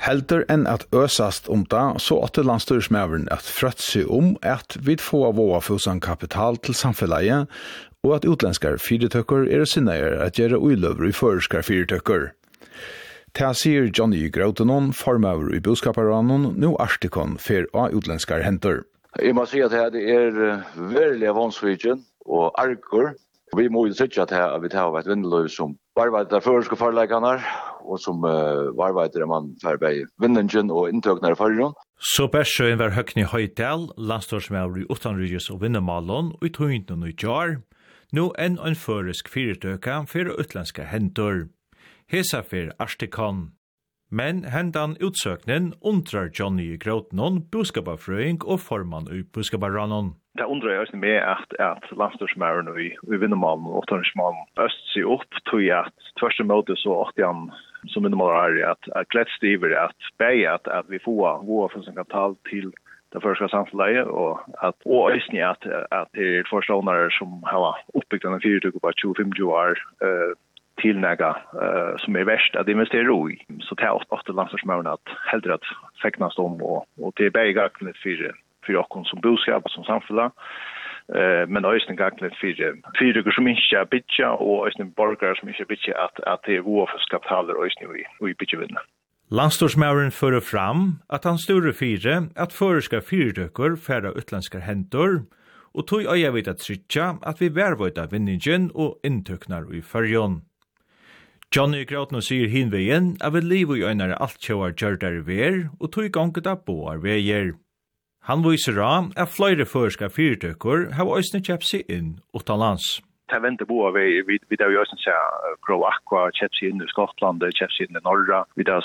Heldur enn at øsast det, så åtte landstyrsmæveren at frøtt seg at vi får våga fusan kapital til samfellet, og at utlenskar fyrirtøkker sinneir at gjøre uiløver i føreskar fyrirtøkker. Ta sier Johnny Grautenon, formøver i boskaparanon, nå Arstikon fer av utlenskar henter. Jeg må si at det veldig vansvigen og argur. Vi må jo sitte at vi tar et vindeløy som varveider føreske forleggene, og som varveider man færbeid vinningen og inntøkner forhånd. Så Bersøen var Høgni Høydal, landstorsmøver i utenriges og vinnermalen, og i tøynden og i jar. Nå enn en føresk fyrirtøka for utlandske henter. Hesa for Arstikon. Men hendan utsøknen undrar Johnny Grautenon, boskapafrøying og formann i boskaparanon. Det undrar jeg også med at landstorsmæren og i vinnermalen og utenriksmalen øst seg opp, tog at tvers måte så åtte han som vinnermaler at gledstiver at vi får våre kapital til det første samfunnet, og øyne at det er forstående som har oppbyggt denne fyrirtøk på 25 år, tilnäga som verst att investera i. Så det är ofta landstorsmæren at heller at fäknas om och det är bägakligt för oss som boskap som samfunn. Men också gagnet för som inte är bitcha och också borgare som inte är bitcha att det är vårdskapitaler och i bitchavinna. Landstorsmæren fører fram at han store fire at føreska fyrirtøkker færre utlandskar hentor, og tog øya vidt at trytja at vi vervøyda vinningen og inntøknar i fyrjon. Johnny Grautenon sier hinveien at vi liv i øynare alt kjøar gjørdare ver, og tog gonget av boar veier. Han viser av at flere føreska fyrirtøkker har òsne kjøpt seg inn utenlands. Det väntar på vi där ju sen Grow Aqua, Chelsea in i Skottland, Chelsea in i norra. Vi där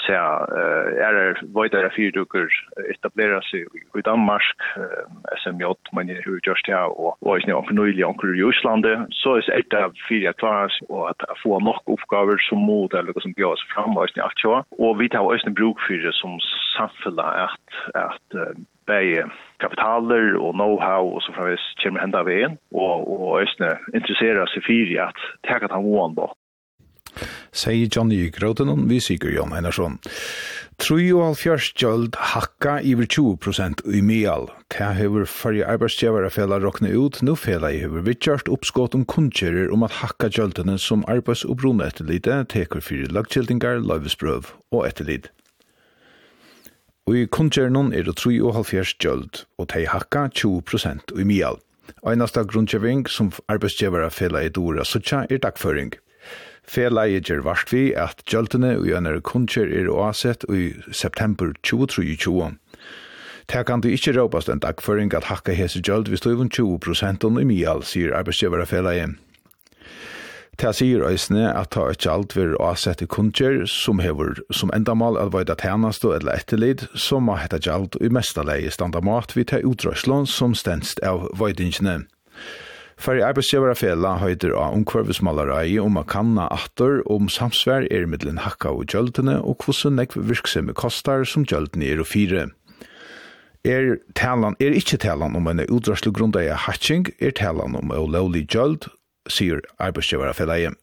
vidare fyrdukar etablera sig i Danmark, SMJ, men hur just här och är nu förnyliga onkel i Ryssland. Så är det ett fyra klaras och att få nog uppgifter som mod eller som går fram och är aktuella. Och vi tar också en bruk för det som samfälla att bäge kapitaler och know-how och så framvis kommer hända vägen och östne intresserar sig för att ta att han vån då. Säger Johnny Grautenon, vi sikker Jon Einarsson. 73 gjöld hakka iver 20% i meal. Det hever farge arbeidsgjevare fela råkne ut, nu fela i hever vidtjart oppskått kunnkjører at hakka gjöldene som arbeids- og brunetterlite teker fyrir lagkjeldingar, løyvesprøv og etterlid. Og i kunnkjørenon det 73 gjöld, og tei hakka 20% i meal. Einasta grunnkjøving som arbeidsgjevare fela i dora suttja dagføring. Felaget gjør vart vi at gjöldene og gjør kunnkjør oasett i september 2023. Det kan du ikke råpast en dagføring at hakka hese gjöld hvis du 20% i meal, sier arbeidsgjevare felaget. Det sier øysene at ta et gjald vil oasett i kunnkjør som hever som endamal at vaida tjenest eller etterlid, som må heta gjald i mestaleie standamat vi tar utrøslån som stendst av vaidingene. For i arbeidsgjevare fela høyder av omkvarvesmalerei å kanna atter samsvær middelen hakka og gjöldene og hvordan nekv virksomhet kostar som gjöldene og fire. Ikke talan om en udraslig grundeie hatching, talan om en lovlig gjöld, sier arbeidsgjevare fela.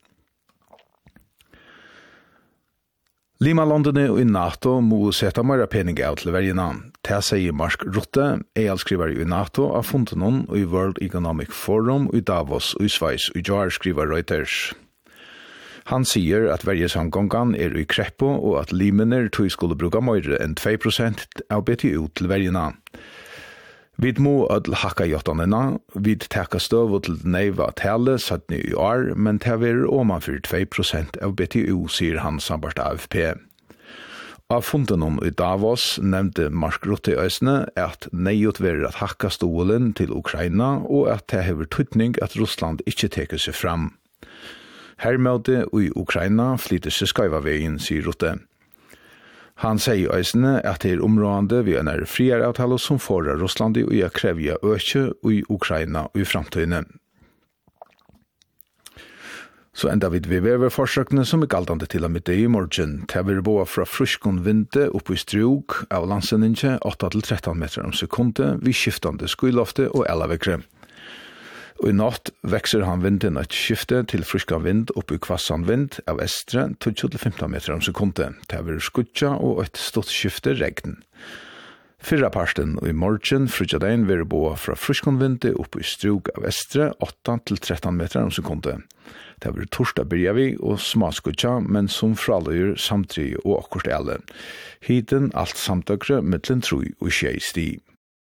Limalandene og i NATO må sette mer pening av til vergene. Det sier Mark Rutte, skriver i NATO av Fontenon og i World Economic Forum i Davos og i Sveis og i Jar skriver Reuters. Han sier at vergesamgången i kreppo og at limener tog skulle bruke mer enn 2% av BTU til vergene. Vi må ødel hakka jottanena, vi teka støv til neiva tale 17 i år, men det er omanfyr 2% av BTU, sier han sambart AFP. Av Fontenon i Davos nevnte Mark Rutte i øsne at neiot verer at hakka stolen til Ukraina, og at det hever tydning at Russland ikke teker seg fram. Hermøte i Ukraina flyter seg skaiva veien, sier Rutte. Han sier øysene at det områdende vi en friere avtale som får Russland i å kreve øke i Ukraina og i fremtiden. Så enda vi veverforsøkene som galtande til å middag i morgen. Det vil bo fra fruskon vinde oppe i struk av landsendinje 8-13 meter om sekundet, vi skiftande skuilofte og elavekre. Og i natt vekser han vinden et skifte til friska vind opp i kvassan vind av estre 12-15 meter om sekundet. Det vil skutja og et stort skifte regn. Fyrra parsten og i morgen frutjadein vil boa fra friskon vinde opp i strug av estre 8-13 meter om sekundet. Det vil torsdag byrja vi og smaskutja, men som fraløyer samtri og akkurat alle. Hiten alt samtøkre mittlen 3 og 6 sti.